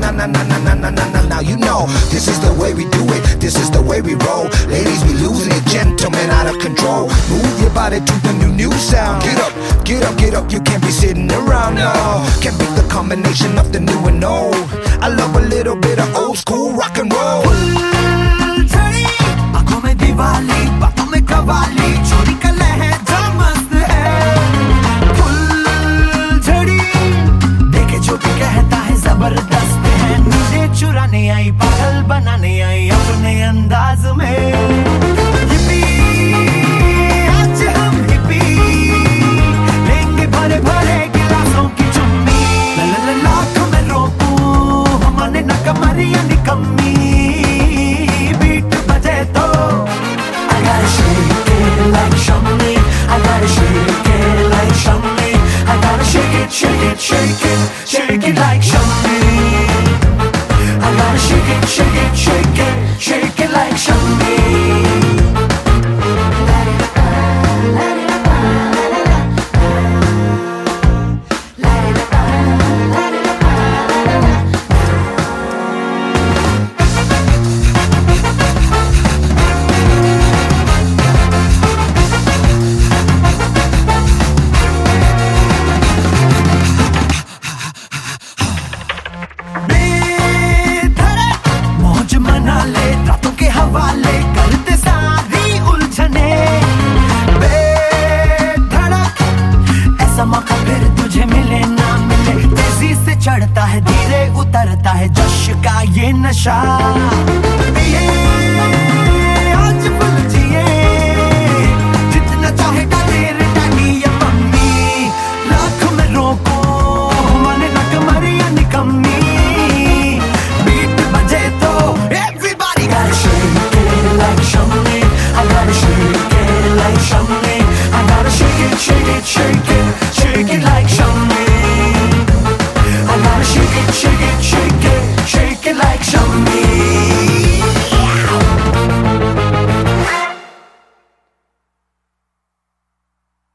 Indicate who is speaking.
Speaker 1: Now you know this is the way we do it, this is the way we roll. Ladies, we losing it, gentlemen out of control. Move your body to the new sound. Get up, get up, get up, you can't be sitting around, no. Can't beat the combination of the new and old. I love a little bit of old school rock and roll.
Speaker 2: आंखों में दिवाली, बातों में कवाली, छोरी का लहजा मस्त है। फुलझड़ी देखे जो भी कहता है जबरदस्त है। नींदें चुराने आई, पागल बनाने आई अपने अंदाज में। हिप्पी आज हम हिप्पी लेंगे भरे भरे गिलासों की चुम्मी। लाख में रोकूं हमने न कमरिया निकम्मी। बीट बजे तो I gotta shake it like Shummi, I gotta shake it like Shummi, I gotta shake it, shake it, shake it, shake it like Shummi. I gotta shake it, shake it, shake it, shake it like Shummi. हवाले करते सारी उलझने बेधड़क ऐसा मौका फिर तुझे मिले ना मिले। तेजी से चढ़ता है धीरे उतरता है जश का ये नशा। पिए आज फुल जिए जितना चाहे डाले डाली या मम्मी। लाख में रोको माने न कमरिया निकम्मी। बीट बजे तो everybody gotta shake it like Shummi, I gotta shake it like Shummi, I gotta shake it, shake it, shake it, shake it like Shummi.